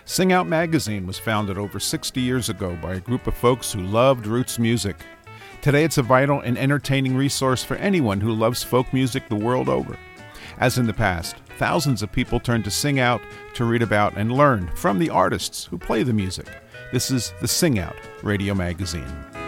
Sing Out Magazine was founded over 60 years ago by a group of folks who loved roots music. Today it's a vital and entertaining resource for anyone who loves folk music the world over. As in the past, thousands of people turn to Sing Out to read about and learn from the artists who play the music. This is the Sing Out Radio Magazine.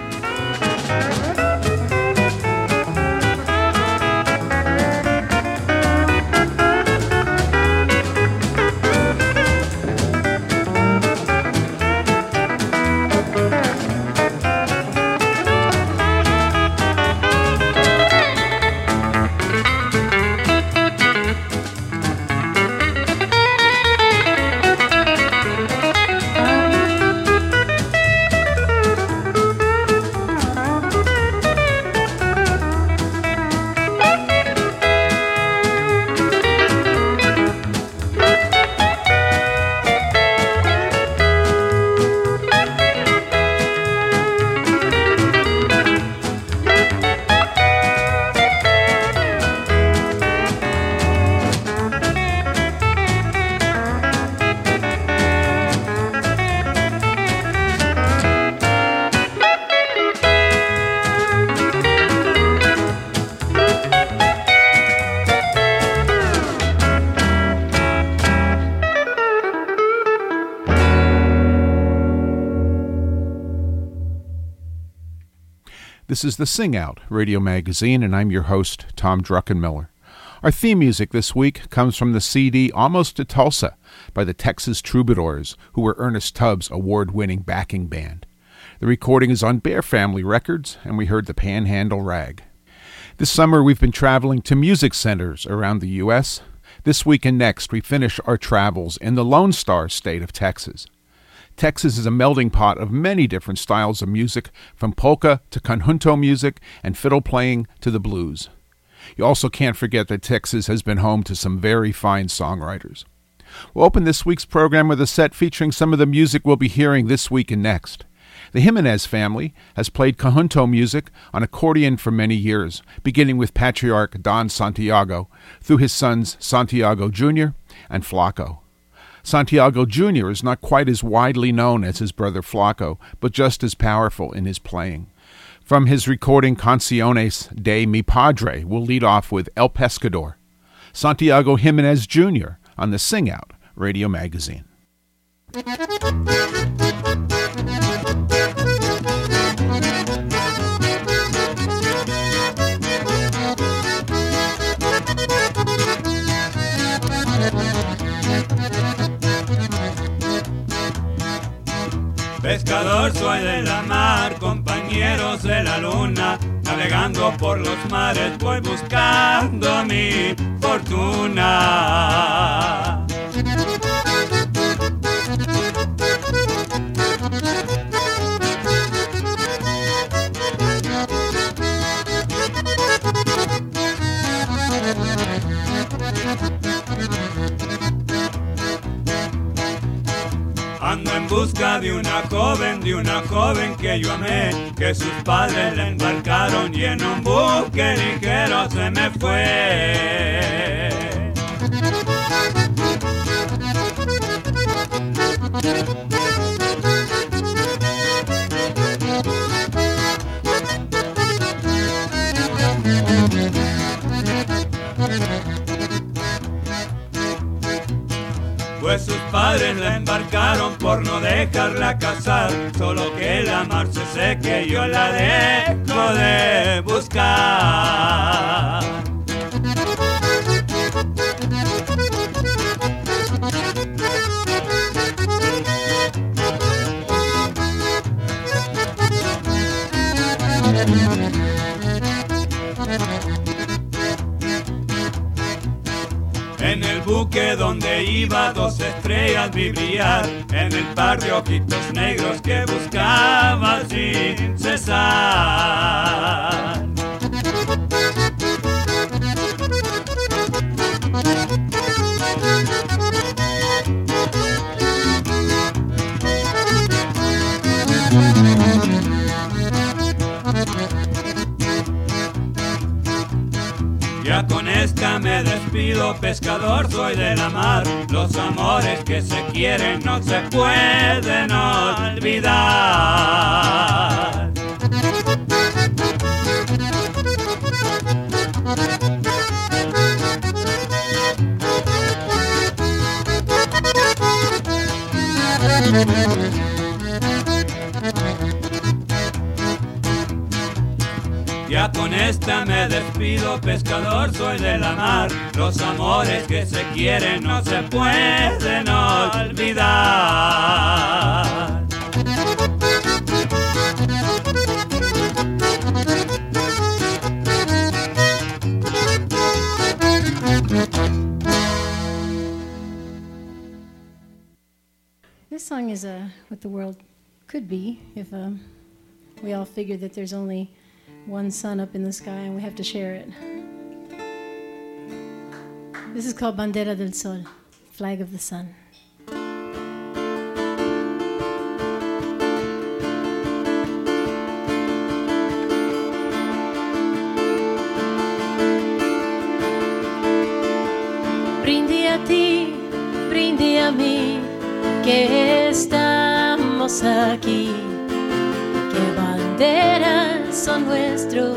This is the Sing Out Radio Magazine, and I'm your host, Tom Druckenmiller. Our theme music this week comes from the CD Almost to Tulsa by the Texas Troubadours, who were Ernest Tubbs' award-winning backing band. The recording is on Bear Family Records, and we heard the Panhandle Rag. This summer we've been traveling to music centers around the U.S. This week and next we finish our travels in the Lone Star State of Texas. Texas is a melding pot of many different styles of music, from polka to conjunto music and fiddle playing to the blues. You also can't forget that Texas has been home to some very fine songwriters. We'll open this week's program with a set featuring some of the music we'll be hearing this week and next. The Jimenez family has played conjunto music on accordion for many years, beginning with patriarch Don Santiago through his sons Santiago Jr. and Flaco. Santiago Jr. is not quite as widely known as his brother Flaco, but just as powerful in his playing. From his recording Canciones de Mi Padre, we'll lead off with El Pescador, Santiago Jimenez Jr. on the Sing Out Radio Magazine. Pescador soy de la mar, compañeros de la luna, navegando por los mares voy buscando mi fortuna. Ando en busca de una joven que yo amé, que sus padres la embarcaron y en un buque ligero se me fue. Pues sus padres la embarcaron por no dejarla casar, solo que la mar se seque yo la dejo de buscar. En el buque donde iba 2 estrellas vi brillar, en el par de ojitos negros que buscaba sin cesar. Ya con esta me despido, despido, pescador soy de la mar. Los amores que se quieren no se pueden olvidar. Ya con esta me despido, pescador soy de la mar. Los amores que se quieren no se pueden olvidar. This song is what the world could be if we all figured that there's only one sun up in the sky and we have to share it. This is called Bandera del Sol, Flag of the Sun. Brindí a ti, brindí a mí, que estamos aquí, que banderas son nuestro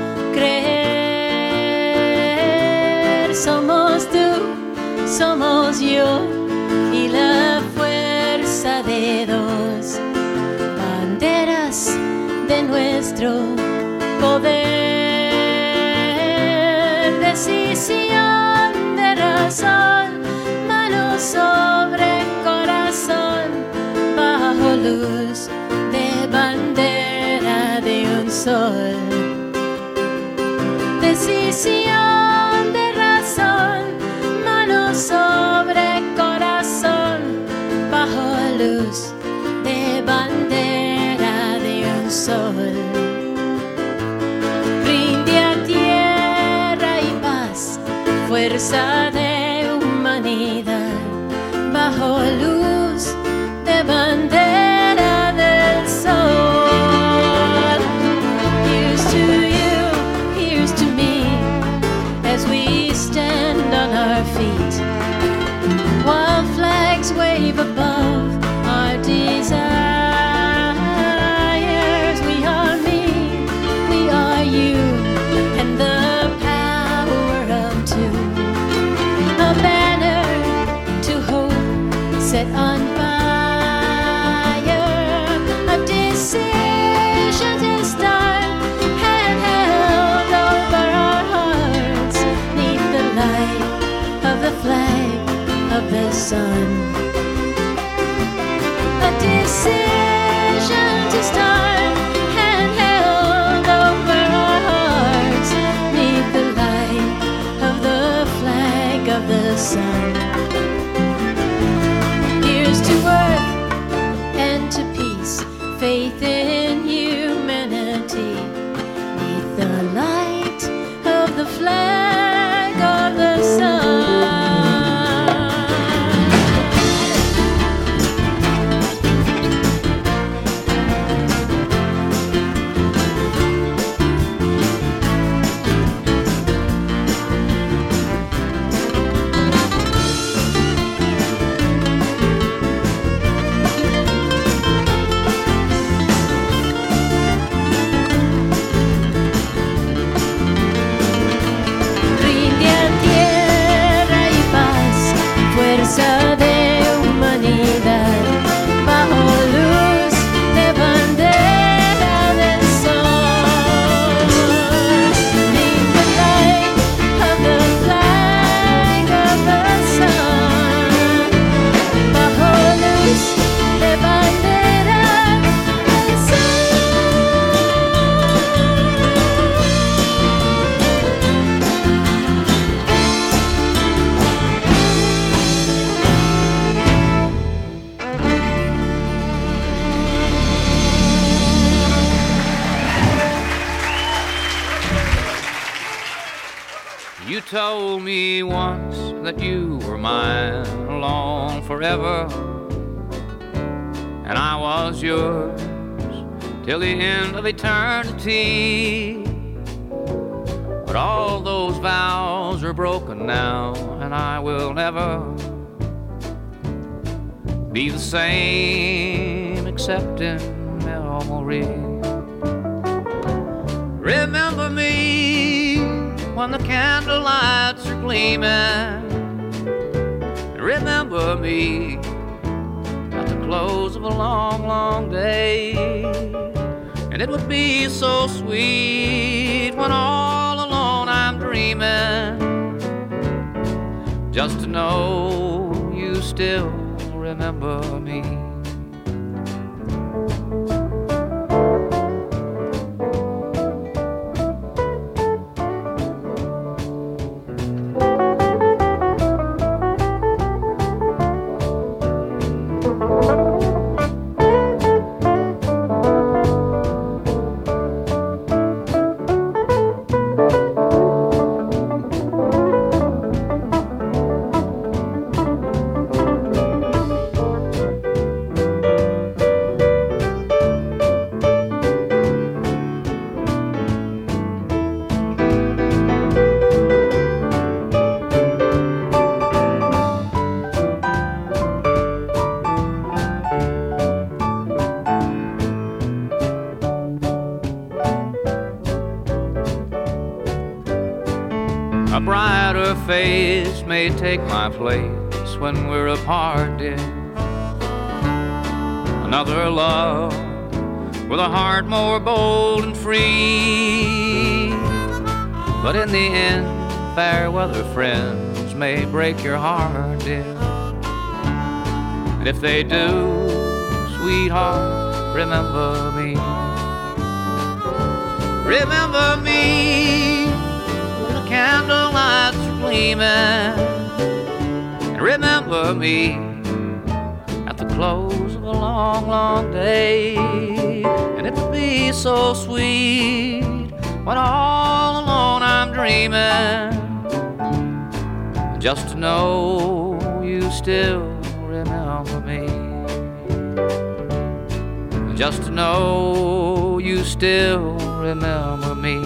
creer. Somos tú, somos yo y la fuerza de dos, banderas de nuestro poder. Decisión de razón, mano sobre corazón, bajo luz de bandera de un sol. Decisión de razón, mano sobre corazón, bajo luz de bandera de un sol. Brinde a tierra y paz, fuerza de humanidad, bajo luz de bandera del sol. Here's to you, here's to me, as we stand on our feet, while flags wave above our desires. We are me, we are you, and the power of two. A banner to hope set on fire, a decision to start, handheld over our hearts, neath the light of the flag of the sun. A decision to start, handheld over our hearts, neath the light of the flag of the sun. Here's to earth and to peace, faith in humanity, neath the light of the flag of the sun. Rinde a tierra y paz, fuerza de humanidad, bajo luz de bandera del sol. Neath the light of the flag of the sun, bajo luz de bandera del sol. You told me once that you were mine alone forever, and I was yours till the end of eternity. But all those vows are broken now, and I will never be the same except in memory. Remember me when the candlelights are gleaming. Remember me at the close of a long, long day. And it would be so sweet when all alone I'm dreaming, just to know you still remember me. A brighter face may take my place when we're apart, dear. Another love with a heart more bold and free. But in the end, fair weather friends may break your heart, dear. And if they do, sweetheart, remember me. Remember me, the candlelights are gleaming. And remember me at the close of a long, long day. And it would be so sweet when all alone I'm dreaming, just to know you still remember me. Just to know you still remember me.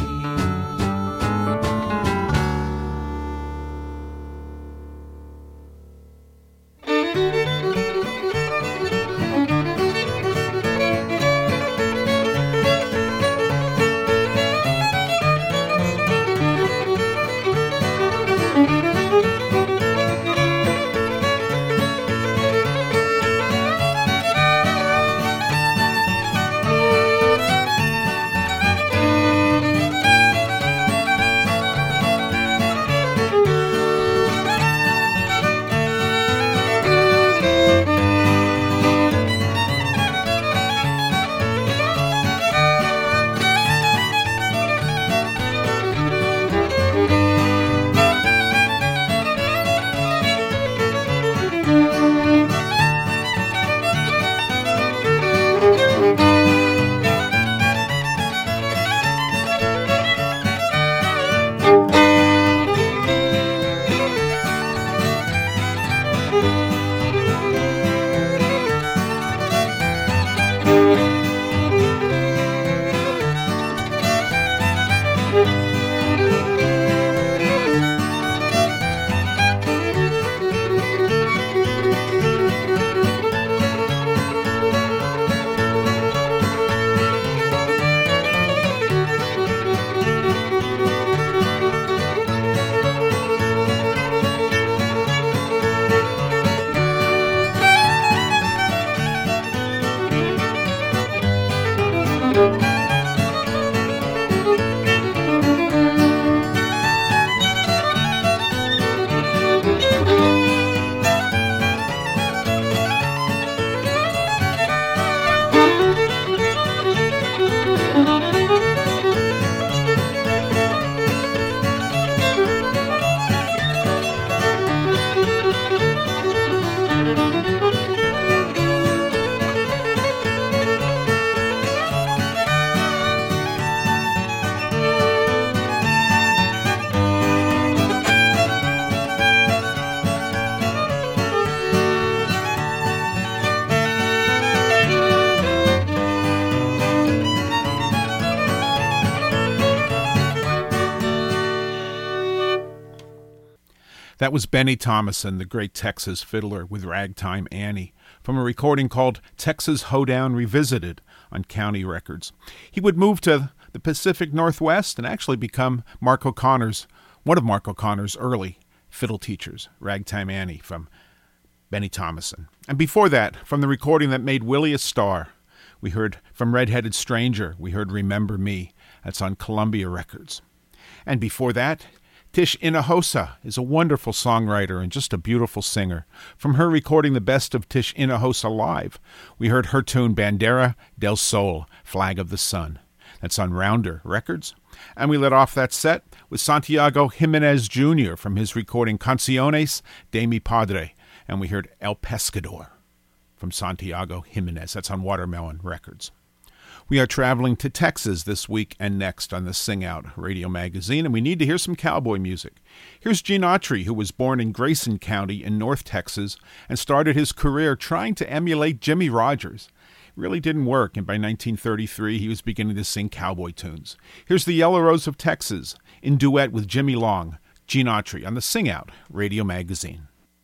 That was Benny Thomason, the great Texas fiddler, with Ragtime Annie, from a recording called Texas Hoedown Revisited on County Records. He would move to the Pacific Northwest and actually become one of Mark O'Connor's early fiddle teachers, Ragtime Annie from Benny Thomason. And before that, from the recording that made Willie a star, we heard from Red-Headed Stranger, we heard Remember Me. That's on Columbia Records. And before that, Tish Hinojosa is a wonderful songwriter and just a beautiful singer. From her recording the best of Tish Hinojosa live, we heard her tune Bandera del Sol, Flag of the Sun. That's on Rounder Records. And we let off that set with Santiago Jimenez Jr. from his recording Canciones de mi Padre. And we heard El Pescador from Santiago Jimenez. That's on Watermelon Records. We are traveling to Texas this week and next on the Sing Out Radio Magazine, and we need to hear some cowboy music. Here's Gene Autry, who was born in Grayson County in North Texas and started his career trying to emulate Jimmy Rogers. It really didn't work, and by 1933 he was beginning to sing cowboy tunes. Here's the Yellow Rose of Texas in duet with Jimmy Long, Gene Autry on the Sing Out Radio Magazine.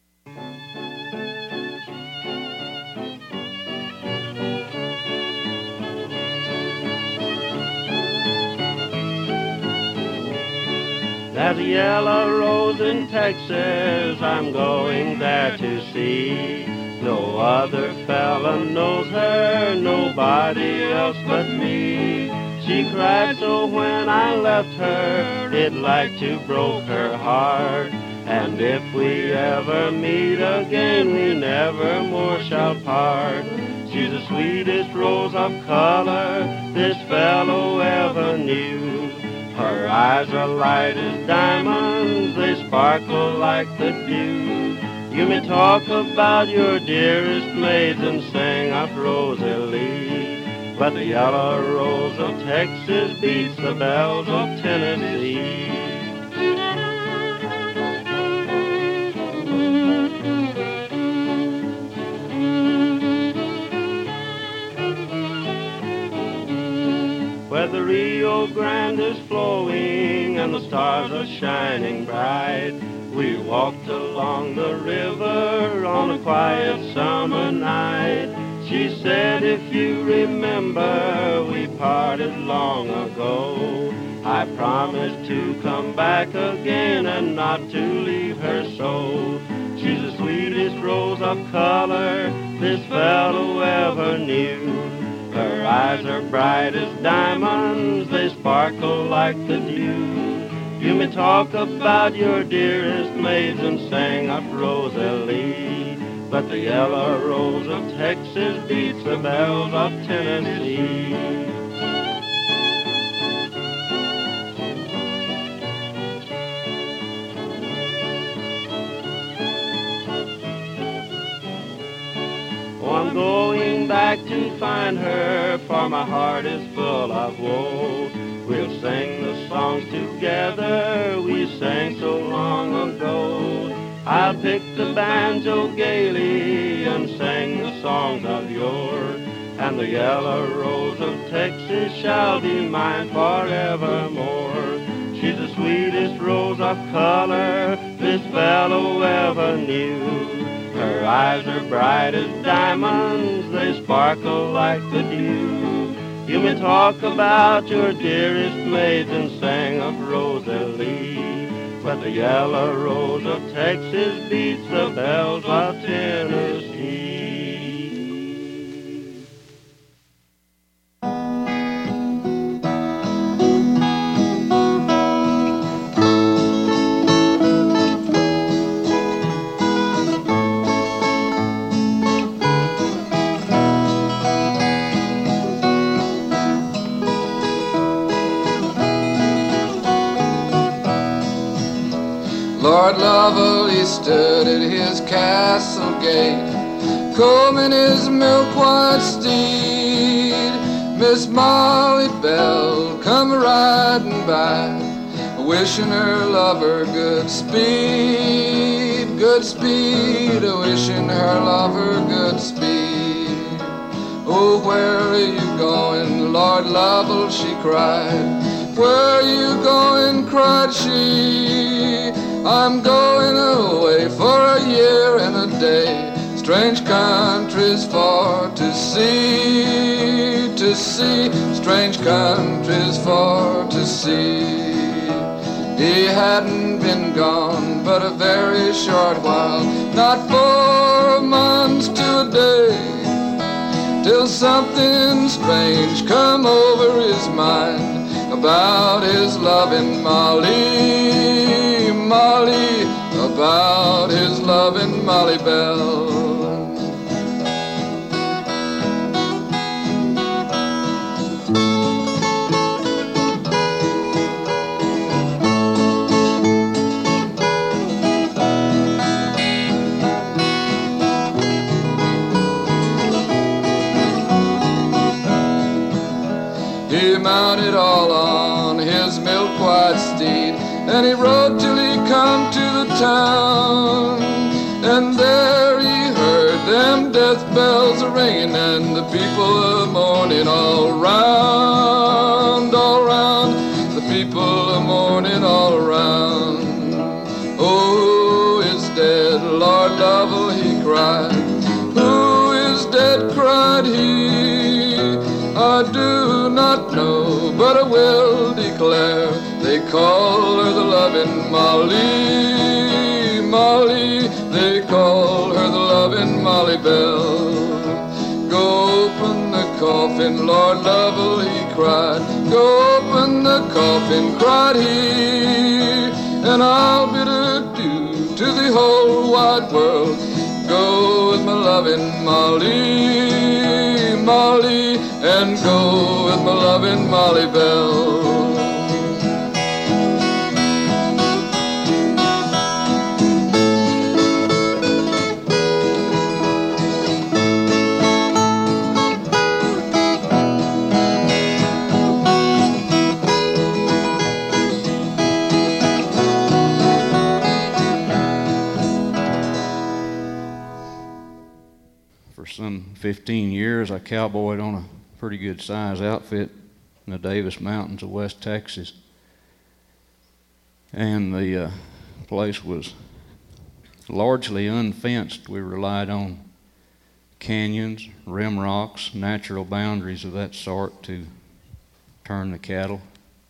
There's a yellow rose in Texas I'm going there to see. No other fella knows her, nobody else but me. She cried so when I left her, it like to broke her heart. And if we ever meet again, we never more shall part. She's the sweetest rose of color this fellow ever knew. Her eyes are light as diamonds, they sparkle like the dew. You may talk about your dearest maids and sing of Rosalie, but the yellow rose of Texas beats the bells of Tennessee. Where the Rio Grande is flowing and the stars are shining bright, we walked along the river on a quiet summer night. She said, if you remember, we parted long ago. I promised to come back again and not to leave her so. She's the sweetest rose of color this fellow ever knew. Her eyes are bright as diamonds, they sparkle like the dew. You may talk about your dearest maids and sing of Rosalie, but the yellow rose of Texas beats the bells of Tennessee. Oh, I'm going back to find her, for my heart is full of woe. We'll sing the songs together we sang so long ago. I'll pick the banjo gaily and sing the songs of yore, and the yellow rose of Texas shall be mine forevermore. She's the sweetest rose of color this fellow ever knew. Her eyes are bright as diamonds, they sparkle like the dew. You may talk about your dearest maids and sing of Rosalie, but the yellow rose of Texas beats the bells of Tennessee. Lord Lovell stood at his castle gate, combing his milk-white steed. Miss Molly Bell come riding by, wishing her lover good speed, wishing her lover good speed. Oh, where are you going, Lord Lovell, she cried. Where are you going, cried she. I'm going away for a year and a day. Strange countries for to see, strange countries for to see. He hadn't been gone but a very short while, not 4 months to a day, till something strange come over his mind about his loving Molly, Molly, about his loving Molly Bell. He mounted all on his milk-white steed, and he rode till he come to the town. And there he heard them death bells a-ringing, and the people a-mourning all round, the people a-mourning all around. Oh, who is dead, Lord Lovell, he cried. Who is dead, cried he. I do not know, but I will declare they call her the loving Molly, Molly, they call her the loving Molly Bell. Go open the coffin, Lord Lovell, he cried. Go open the coffin, cried he, and I'll bid adieu to the whole wide world. Go with my loving Molly, Molly, and go with my loving Molly Bell. For some 15 years, I cowboyed on a pretty good size outfit in the Davis Mountains of West Texas. And the place was largely unfenced. We relied on canyons, rim rocks, natural boundaries of that sort to turn the cattle.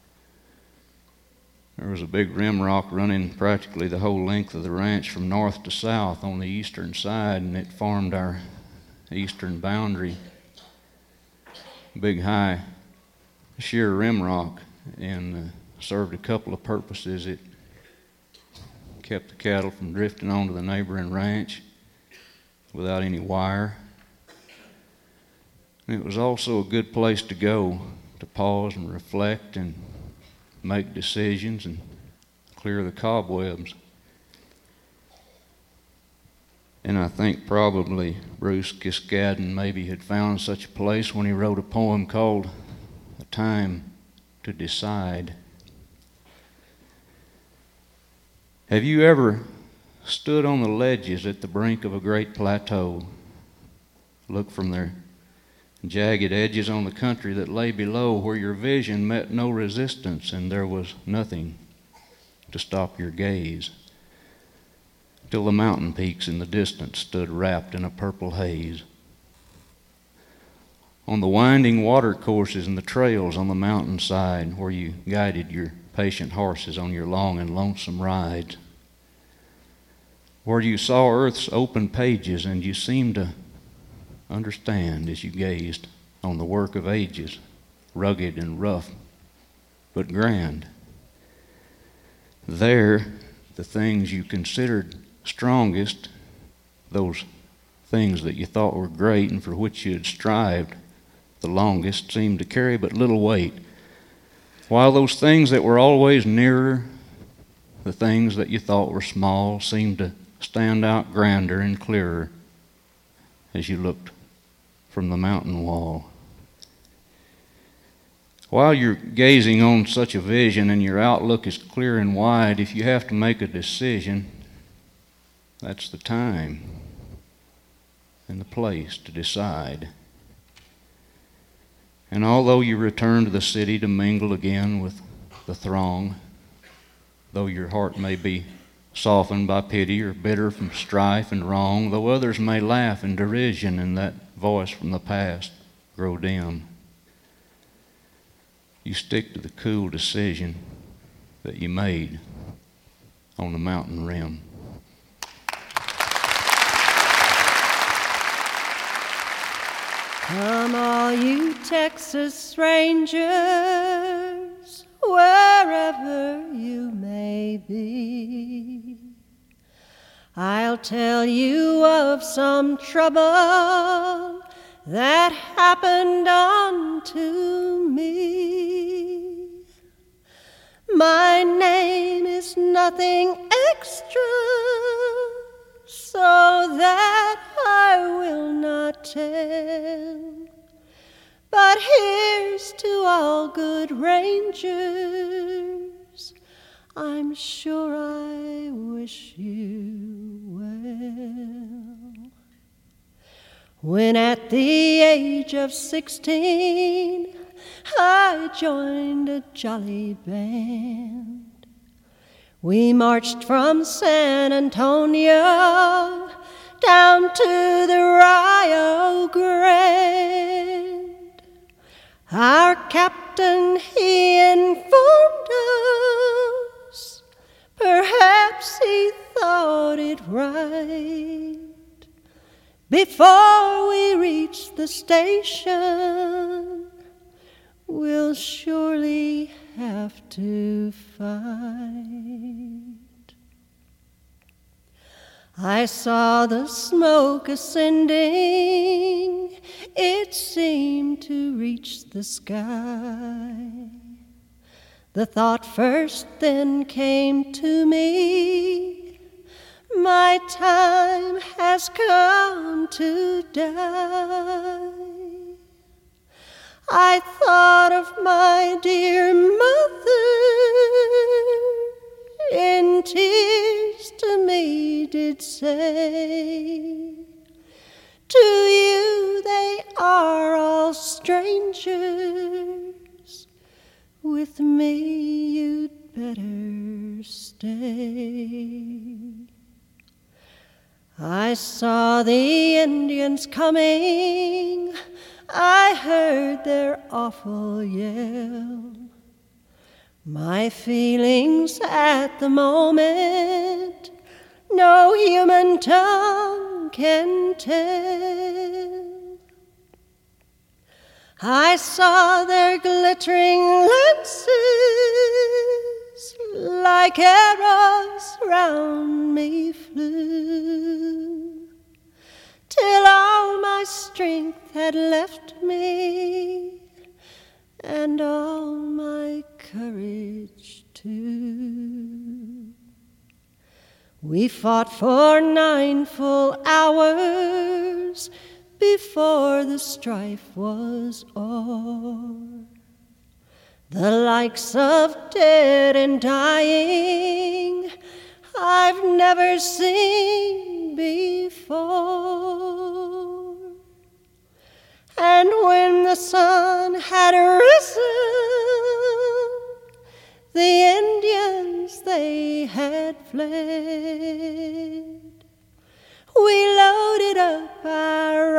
There was a big rim rock running practically the whole length of the ranch from north to south on the eastern side, and it formed our eastern boundary. Big high sheer rim rock, and served a couple of purposes. It kept the cattle from drifting onto the neighboring ranch without any wire. And it was also a good place to go to pause and reflect and make decisions and clear the cobwebs. And I think probably Bruce Kiskadden maybe had found such a place when he wrote a poem called A Time to Decide. Have you ever stood on the ledges at the brink of a great plateau, looked from their jagged edges on the country that lay below, where your vision met no resistance and there was nothing to stop your gaze, till the mountain peaks in the distance stood wrapped in a purple haze? On the winding water courses and the trails on the mountainside, where you guided your patient horses on your long and lonesome rides, where you saw earth's open pages and you seemed to understand as you gazed on the work of ages, rugged and rough but grand. There, the things you considered strongest, those things that you thought were great and for which you had strived the longest, seemed to carry but little weight, while those things that were always nearer, the things that you thought were small, seemed to stand out grander and clearer as you looked from the mountain wall. While you're gazing on such a vision and your outlook is clear and wide, if you have to make a decision, that's the time and the place to decide. And although you return to the city to mingle again with the throng, though your heart may be softened by pity or bitter from strife and wrong, though others may laugh in derision and that voice from the past grow dim. You stick to the cool decision that you made on the mountain rim. Come all you Texas Rangers, wherever you may be, I'll tell you of some trouble that happened unto me. My name is nothing extra, so that I will not tell. But here's to all good Rangers, I'm sure I wish you well. When at the age of 16, I joined a jolly band. We marched from San Antonio down to the Rio Grande. Our captain, he informed us, perhaps he thought it right. Before we reach the station, we'll surely have to fight. I saw the smoke ascending, it seemed to reach the sky. The thought first then came to me, my time has come to die. I thought of my dear mother, in tears to me did say, to you they are all strangers, with me you'd better stay. I saw the Indians coming, I heard their awful yell. My feelings at the moment no human tongue can tell. I saw their glittering lances like arrows round me flew, till all my strength had left me, and all my courage too. We fought for 9 full hours before the strife was o'er. The likes of dead and dying I've never seen before. And when the sun had risen, the Indians they had fled. We loaded up our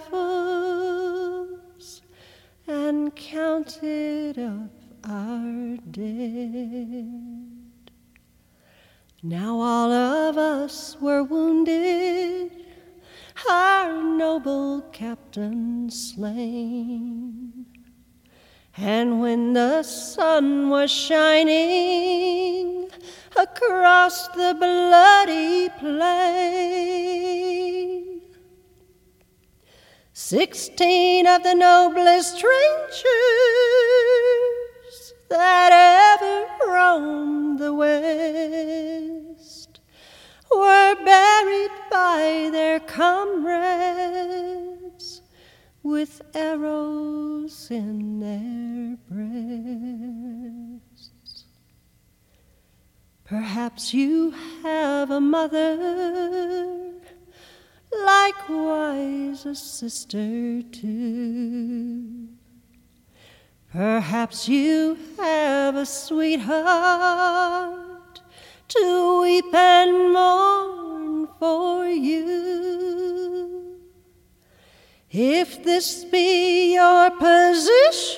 rifles and counted up our dead. Now all of us were wounded, our noble captain slain. And when the sun was shining across the bloody plain, 16 of the noblest Rangers that ever roamed the West were buried by their comrades with arrows in their breasts. Perhaps you have a mother, likewise a sister too. Perhaps you have a sweetheart to weep and mourn for you. If this be your position,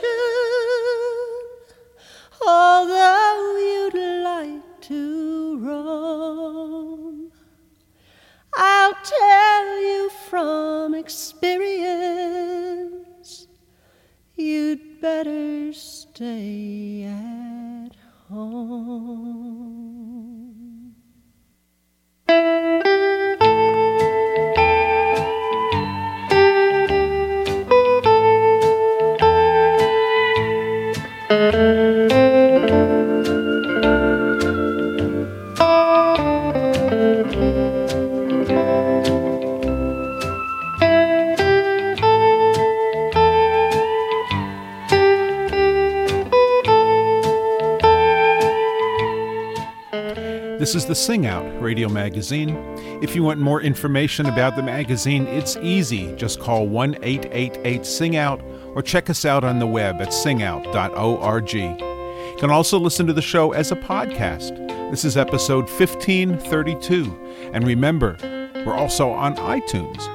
although you'd like to roam, I'll tell you from experience, you'd better stay at home. This is the Sing Out radio magazine. If you want more information about the magazine, it's easy. Just call 1-888-SING-OUT or check us out on the web at singout.org. You can also listen to the show as a podcast. This is episode 1532. And remember, we're also on iTunes.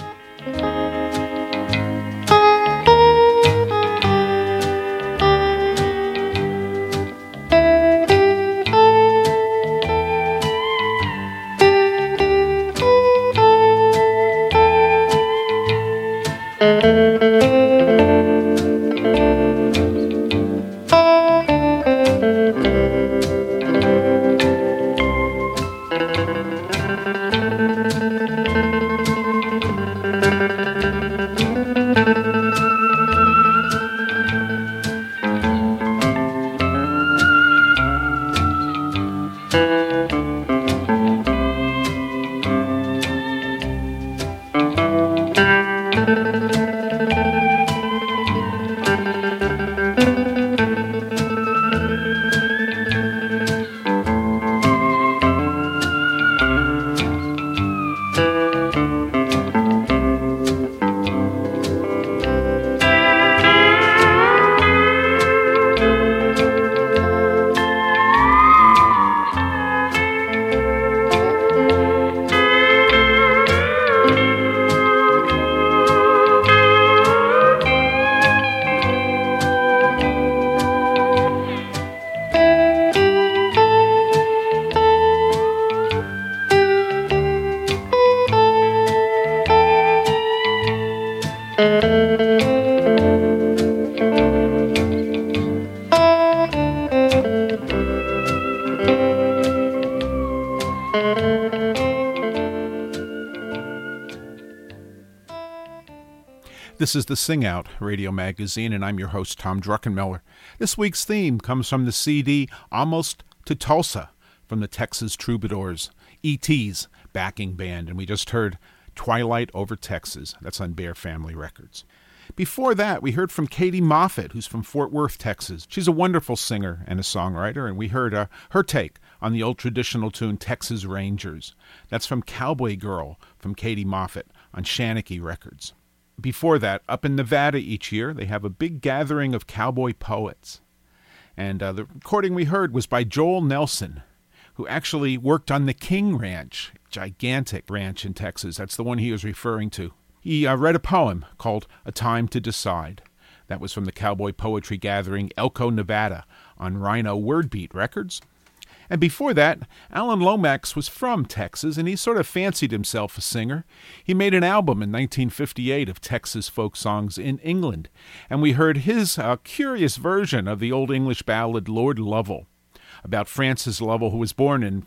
This is the Sing Out radio magazine, and I'm your host, Tom Druckenmiller. This week's theme comes from the CD Almost to Tulsa from the Texas Troubadours, E.T.'s backing band, and we just heard Twilight Over Texas. That's on Bear Family Records. Before that, we heard from Katie Moffitt, who's from Fort Worth, Texas. She's a wonderful singer and a songwriter, and we heard her take on the old traditional tune Texas Rangers. That's from Cowboy Girl from Katie Moffitt on Shanachie Records. Before that, up in Nevada each year, they have a big gathering of cowboy poets. And the recording we heard was by Joel Nelson, who actually worked on the King Ranch, gigantic ranch in Texas. That's the one he was referring to. He read a poem called A Time to Decide. That was from the Cowboy Poetry Gathering, Elko, Nevada, on Rhino Wordbeat Records. And before that, Alan Lomax was from Texas, and he sort of fancied himself a singer. He made an album in 1958 of Texas folk songs in England, and we heard his curious version of the Old English ballad Lord Lovell, about Francis Lovell, who was born in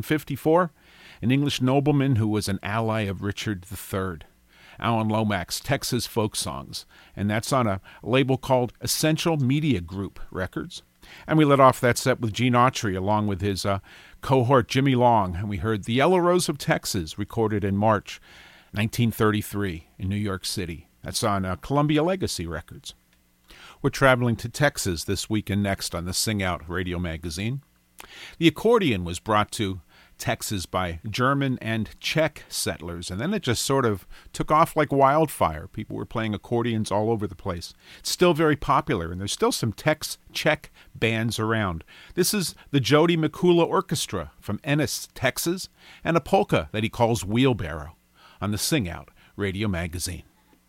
1454, an English nobleman who was an ally of Richard III. Alan Lomax, Texas Folk Songs, and that's on a label called Essential Media Group Records. And we let off that set with Gene Autry along with his cohort Jimmy Long, and we heard The Yellow Rose of Texas, recorded in March 1933 in New York City. That's on Columbia Legacy Records. We're traveling to Texas this week and next on the Sing Out radio magazine. The accordion was brought to Texas by German and Czech settlers, and then it just sort of took off like wildfire. People were playing accordions all over the place. It's still very popular, and there's still some Czech bands around. This is the Jody Mikula Orchestra from Ennis, Texas, and a polka that he calls Wheelbarrow on the Sing Out Radio Magazine.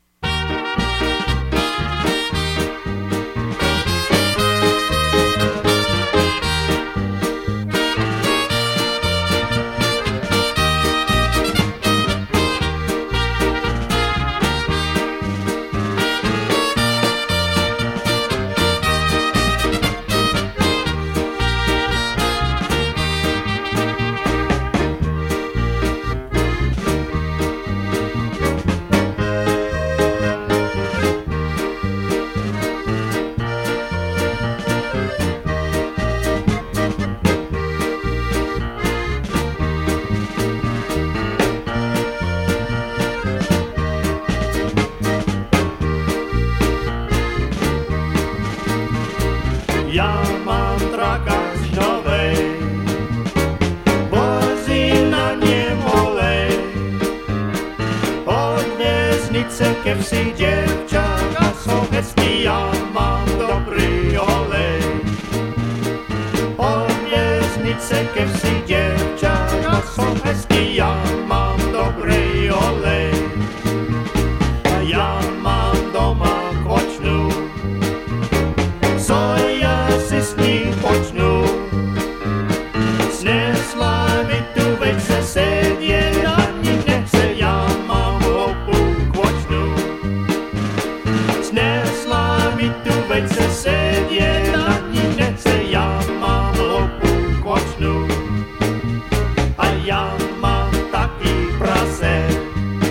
Ja mám trakač novej, vozí na něm olej. Od věznice ke vsi děvčata jsou hezký, já mám dobrý olej. Od věznice ke vsi děvčata jsou hezký, já mám dobrý olej. A já mám doma kvočnu, co já si s ní počnu. Snesla mi tu vejce sedět, ani nechce, já mám hloupou kvočnu. Snesla mi tu vejce sedět, ani nechce, já mám hloupou kvočnu. A já mám taky prase,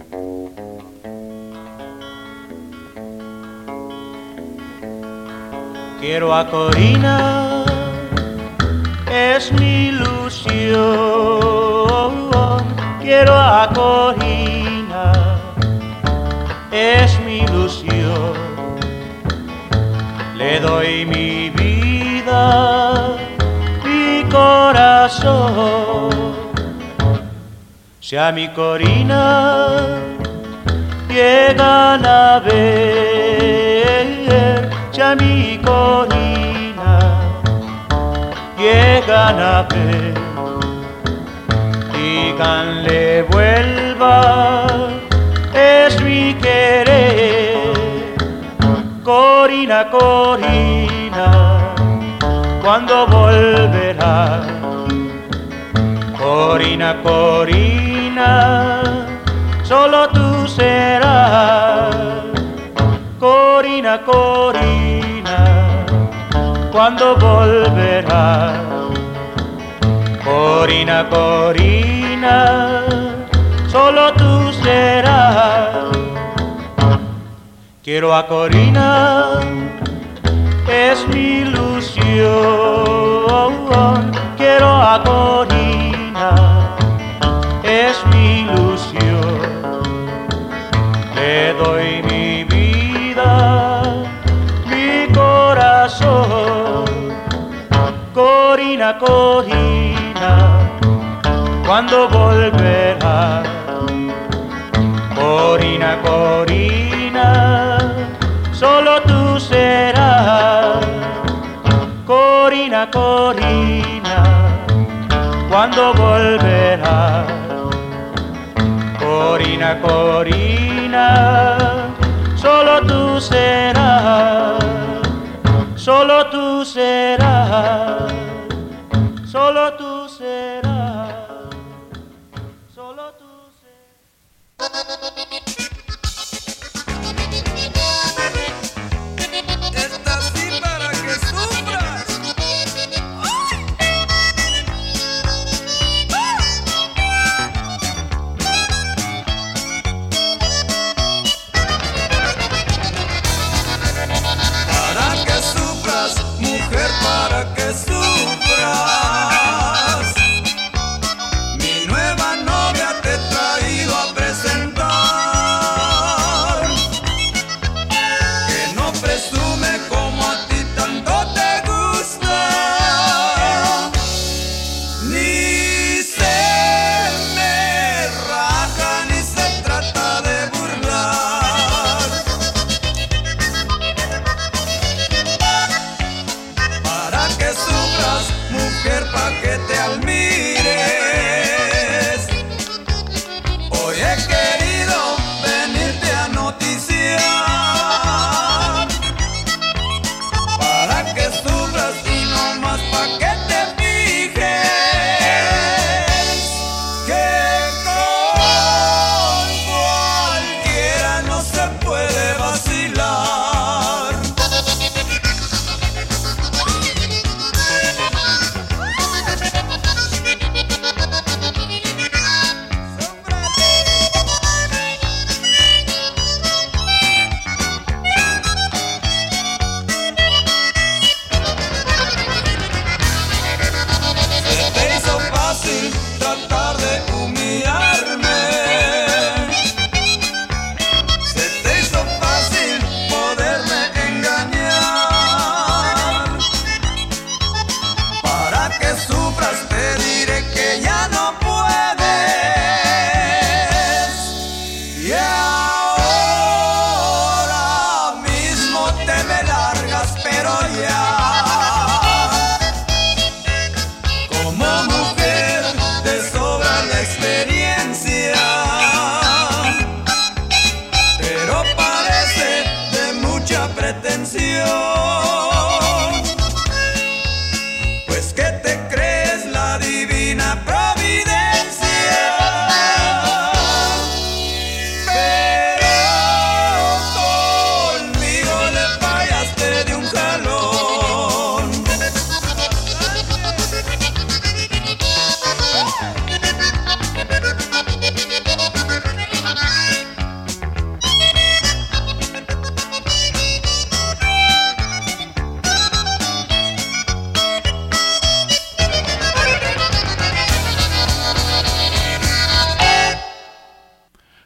Quiero a Corina, es mi ilusión. Quiero a Corina, es mi ilusión. Le doy mi vida, mi corazón. Si a mi Corina llegan a ver, si a mi Corina llegan a ver, díganle vuelva, es mi querer. Corina, Corina, ¿cuándo volverá? Corina, Corina, solo tú serás. Corina, Corina, ¿cuándo volverá? Corina, Corina, solo tú serás. Quiero a Corina, es mi ilusión. Quiero a Corina, es mi ilusión. Le doy mi vida, mi corazón. Corina, Corina, ¿cuándo volverá? Corina, Corina, solo tú serás. Corina, Corina, ¿cuándo volverá? Corina, Corina, solo tú serás. Solo tú serás. Solo tú serás. Solo tú serás. Esta sí para que sufras. Para que sufras, mujer, para que sufras. Mi nueva novia te he traído a presentar.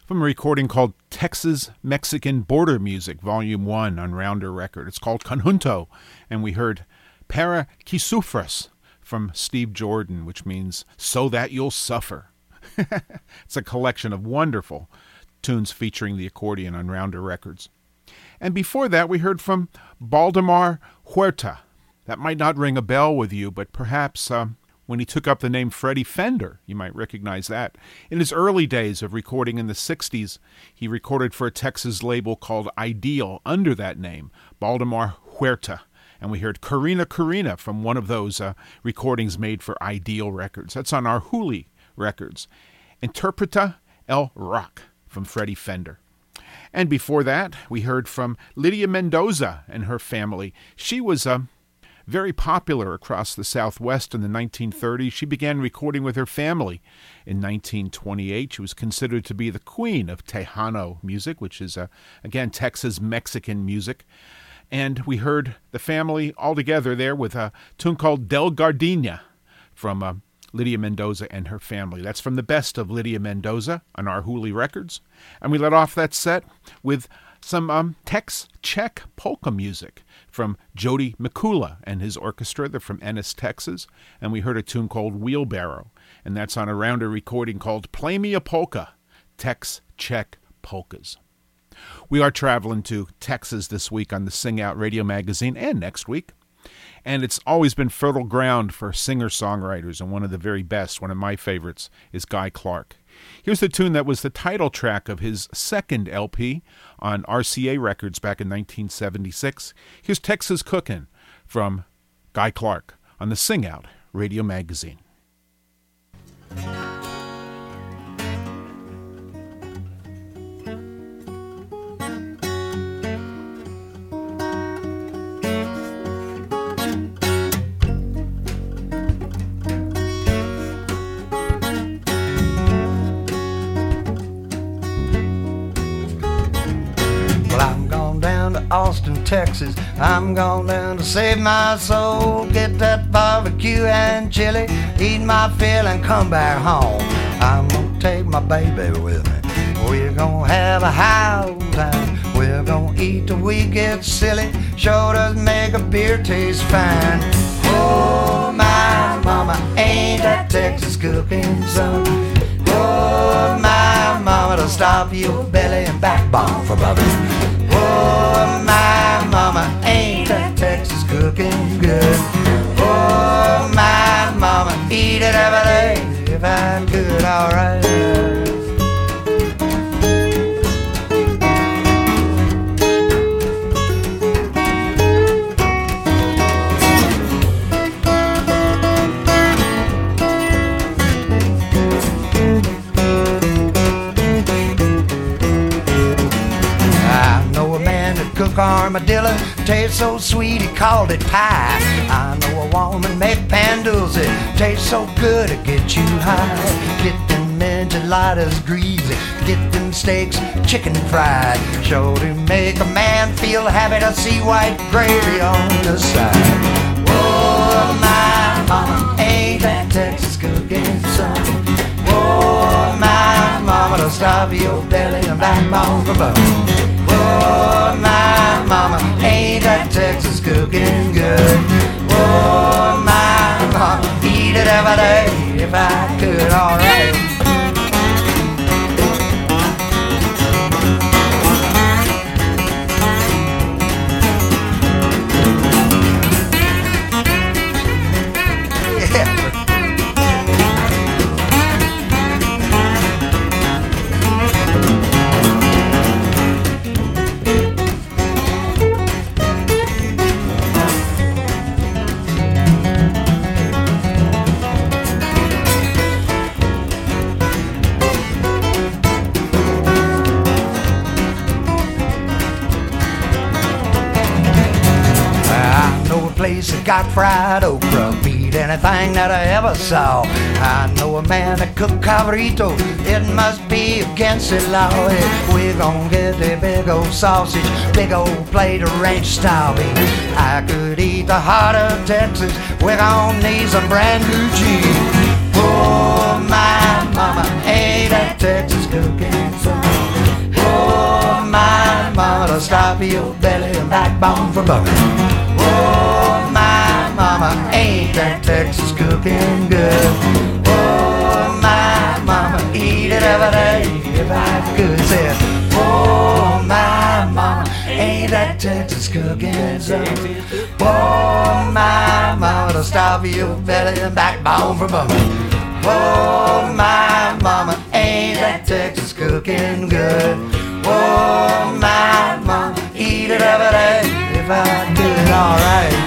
from a recording called Texas Mexican Border Music, Volume 1 on Rounder Record. It's called Conjunto, and we heard Para que sufras from Steve Jordan, which means so that you'll suffer. It's a collection of wonderful tunes featuring the accordion on Rounder Records. And before that, we heard from Valdemar Huerta. That might not ring a bell with you, but perhaps when he took up the name Freddie Fender, you might recognize that. In his early days of recording in the 60s, he recorded for a Texas label called Ideal under that name, Valdemar Huerta. And we heard Carina Carina from one of those recordings made for Ideal Records. That's on Arhoolie Records. Interpreta El Rock from Freddie Fender. And before that, we heard from Lydia Mendoza and her family. She was very popular across the Southwest in the 1930s. She began recording with her family in 1928. She was considered to be the queen of Tejano music, which is, again, Texas Mexican music. And we heard the family all together there with a tune called Del Gardenia from Lydia Mendoza and her family. That's from the best of Lydia Mendoza on Arhoolie Records. And we let off that set with some Tex-Czech polka music from Jody Mikula and his orchestra. They're from Ennis, Texas. And we heard a tune called Wheelbarrow. And that's on a Rounder recording called Play Me a Polka, Tex-Czech polkas. We are traveling to Texas this week on the Sing Out Radio Magazine and next week. And it's always been fertile ground for singer-songwriters, and one of the very best, one of my favorites, is Guy Clark. Here's the tune that was the title track of his second LP on RCA Records back in 1976. Here's Texas Cookin' from Guy Clark on the Sing Out Radio Magazine. Austin, Texas, I'm going down to save my soul, get that barbecue and chili, eat my fill and come back home. I'm gonna take my baby with me, we're gonna have a high old time, we're gonna eat till we get silly, sure does make a beer taste fine. Oh my mama, ain't that Texas cooking, son? Oh my mama, to stop your belly and backbone for bubbling. Oh, my mama, ain't that Texas cooking good? Oh, my mama, eat it every day if I could, alright. Cook armadillo, tastes so sweet he called it pie. I know a woman make pan dulce, tastes so good it gets you high. Get them enchiladas greasy, get them steaks chicken fried. Sure to make a man feel happy to see white gravy on the side. Oh my mama, ain't that Texas cooking, son? Oh my mama, to stop your belly and backbone for bone. Oh, my mama, ain't that Texas cooking good? Oh, my mama, eat it every day if I could, alright. Got fried okra, beat anything that I ever saw. I know a man that cook cabrito, it must be against the law. We're gonna get a big old sausage, big old plate of ranch style beef. I could eat the heart of Texas, we're gonna need some brand new cheese. Oh my mama, ain't that Texas cooking, son? to stop your belly and backbone from bumming. Oh, my mama, ain't that Texas cooking good? Oh, my mama, eat it every day if I could. Say it. Oh, my mama, ain't that Texas cooking so? Oh, my mama, to stop your belly and backbone from bumming. Oh, my mama, ain't that Texas cooking good? Oh, my mama, eat it every day if I do it all right.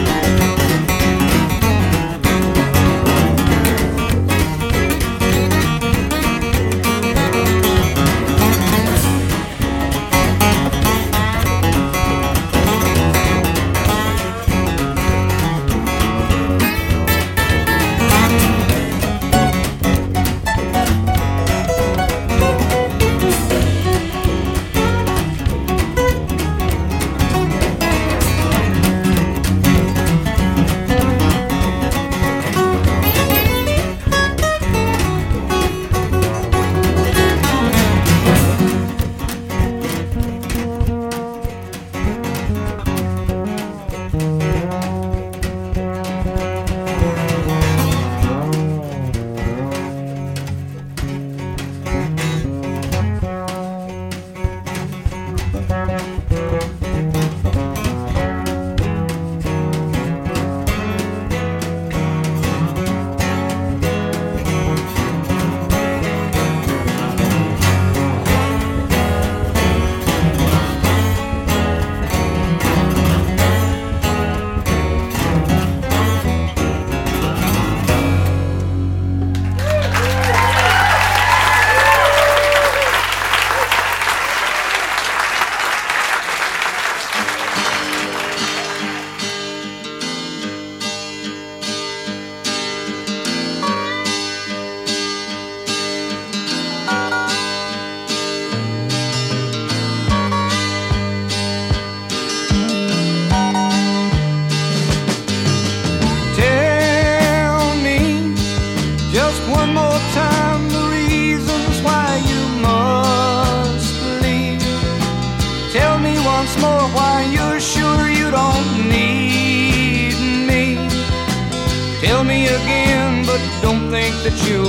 That you'll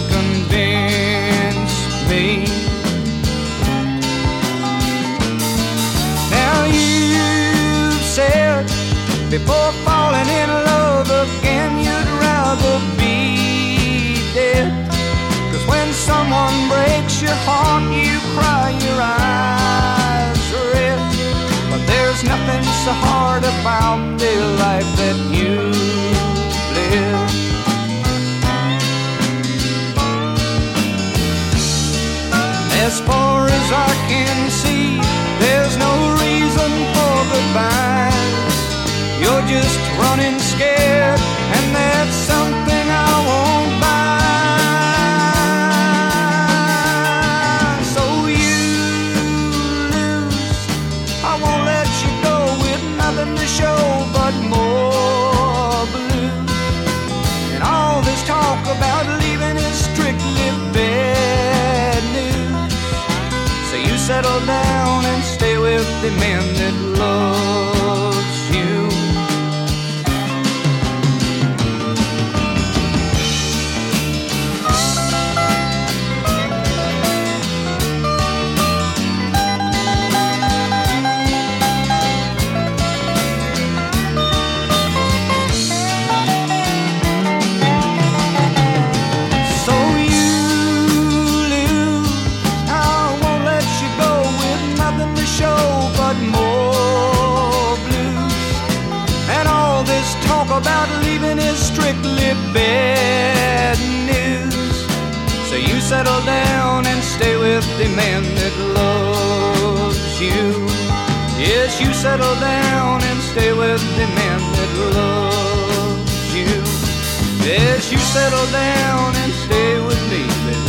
convince me. Now you've said before falling in love again you'd rather be dead. 'Cause when someone breaks your heart you cry your eyes red. But there's nothing so hard about the life that you live. As far as I can see, there's no reason for goodbyes. You're just running scared, and that's something I won't buy. So you lose, I won't let you go with nothing to show but more blues. And all this talk about leaving is strictly bad news. Settle down and stay with the man that loves you. About leaving is strictly bad news. So you settle down and stay with the man that loves you. Yes, you settle down and stay with the man that loves you. Yes, you settle down and stay with me, baby.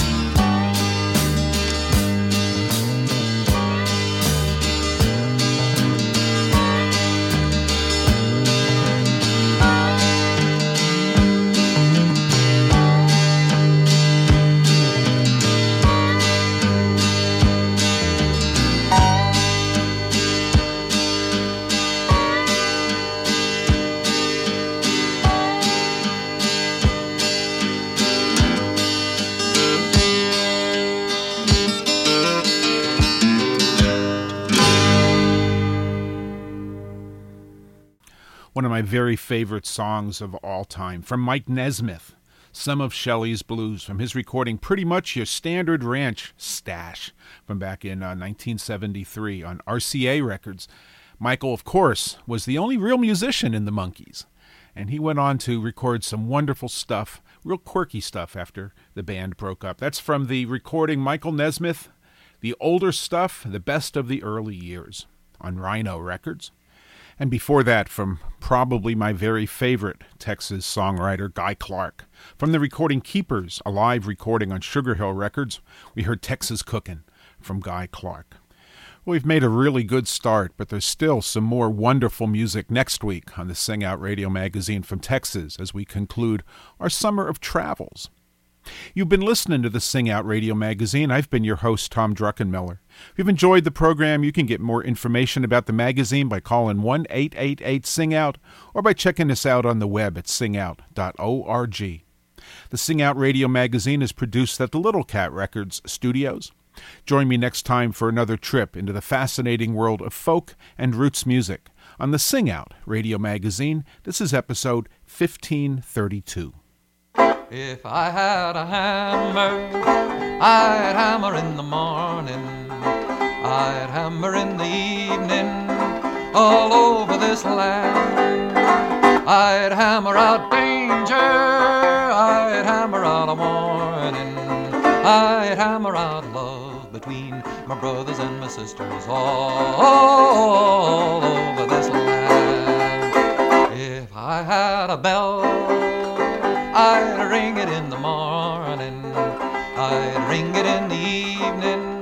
one of my very favorite songs of all time, from Mike Nesmith, Some of Shelley's Blues, from his recording Pretty Much Your Standard Ranch Stash from back in 1973 on RCA Records. Michael, of course, was the only real musician in the Monkees, and he went on to record some wonderful stuff, real quirky stuff after the band broke up. That's from the recording Michael Nesmith, The Older Stuff, The Best of the Early Years, on Rhino Records. And before that, from probably my very favorite Texas songwriter, Guy Clark. From the recording Keepers, a live recording on Sugar Hill Records, we heard Texas Cookin' from Guy Clark. Well, we've made a really good start, but there's still some more wonderful music next week on the Sing Out Radio Magazine from Texas as we conclude our summer of travels. You've been listening to the Sing Out Radio Magazine. I've been your host, Tom Druckenmiller. If you've enjoyed the program, you can get more information about the magazine by calling 1-888-SING-OUT or by checking us out on the web at singout.org. The Sing Out Radio Magazine is produced at the Little Cat Records studios. Join me next time for another trip into the fascinating world of folk and roots music on the Sing Out Radio Magazine. This is episode 1532. If I had a hammer, I'd hammer in the morning, I'd hammer in the evening, all over this land. I'd hammer out danger, I'd hammer out a warning, I'd hammer out love between my brothers and my sisters all over this land. If I had a bell, I'd ring it in the morning, I'd ring it in the evening,